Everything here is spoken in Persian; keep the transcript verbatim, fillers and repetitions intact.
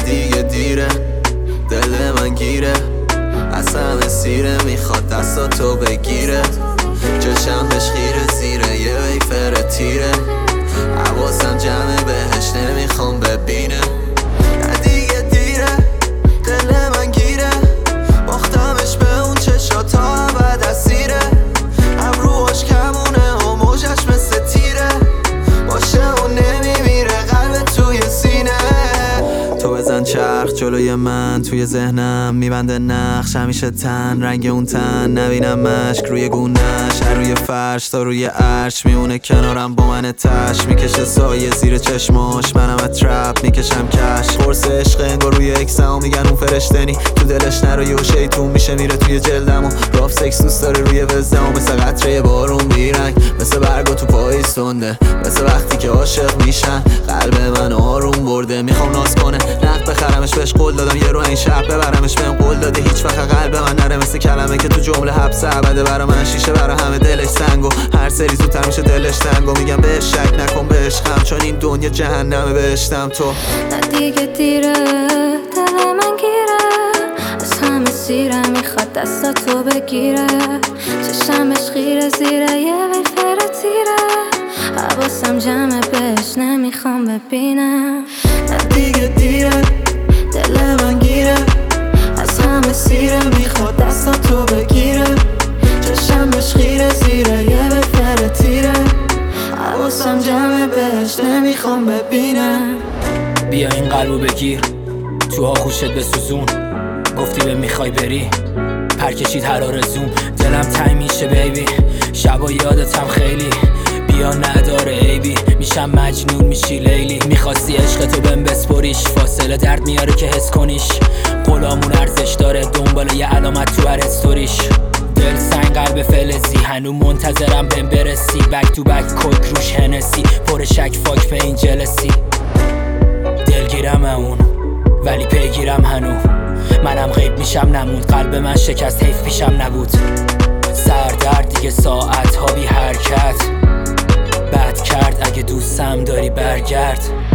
دیگه دیره، دل من گیره، از همه سیره، میخواد دستاتو بگیره، چشم بهش خیره، زیره یه ویفر تیره، حواسم جمعه بهش نمیخوام ببینه. نه دیگه دیره، دل من گیره، باختمش به اون چشا تا ابد اسیره، ابروهاش کمونه و موجش مثل تیره، باشه و نمیمیره قلب توی سینه. تو بزن چرخ جلوی من، توی ذهنم میبنده نقش، همیشه تن رنگ اون تن، نبینم مشک روی گونه‌ش، هر روی فرش تا روی عرش میمونه کنارم با من تش، میکشه سایه زیر چشماش، منم از ترپ میکشم کش، قرص عشق انگار روی اکسم میگن اون فرشتنی، تو دلش نرو و شیطون میشه میره توی جلدم و راف سکس دوست داره روی وزدم، مثل قطره بارون بیرنگ، مثل برگا تو پاییز تنده، مثل وقتی که عاشق میشن قلب من آروم برده، میخوام ناز کنه نقد بخرمش، بهش قول دادم یه رو این شب ببرمش، بهم قول داده هیچ وقت قلب من نره مثل کلمه که تو جمله حبس ابده، برا من شیشه برا همه دلش سنگ و هر سری زودتر میشه دلش تنگ و میگم بهش شک نکن به عشقم، چون این دنیا جهنمه بهشتم تو. نه دیگه دیره، دل من گیره، از همه سیره، میخواد دستاتو بگیره، چشمش خیره، زیره یه ویفر تیره، حواسم جمعه بهش نمیخوام ببینم. نه دیگه دیره، دل من گیره، از همه سیره، میخواد دستاتو بگیره، چشمش خیره، زیره یه ویفر تیره، حواسم جمعه بهش نمیخوام ببینم. بیا این قلبو بگیر، تو آغوشت بسوزون، گفتی به میخوای بری، پرکشید هر آرزوم، دلم تنگ میشه بیبی، شبا یادتم خیلی، بیا نداره عیبی، میشم مجنون میشی لیلی، میخواستی عشقتو بهم بسپریش، فاصله درد میاره که حس کنیش، غلامون ارزش داره دنبال یه علامت تو هر استوریش، دل سنگ قلب فلزی، هنو منتظرم بهم برسی، بک تو بک کوک روش هنسی، پر شک فاک به این جلسی، دلگیرم اون ولی پیگیرم هنو، منم غیب میشم نموند، قلب من شکست حیف پیشم نبود، سردرد دیگه ساعت ها بی حرکت، بد کرد اگه دوستم داری برگرد.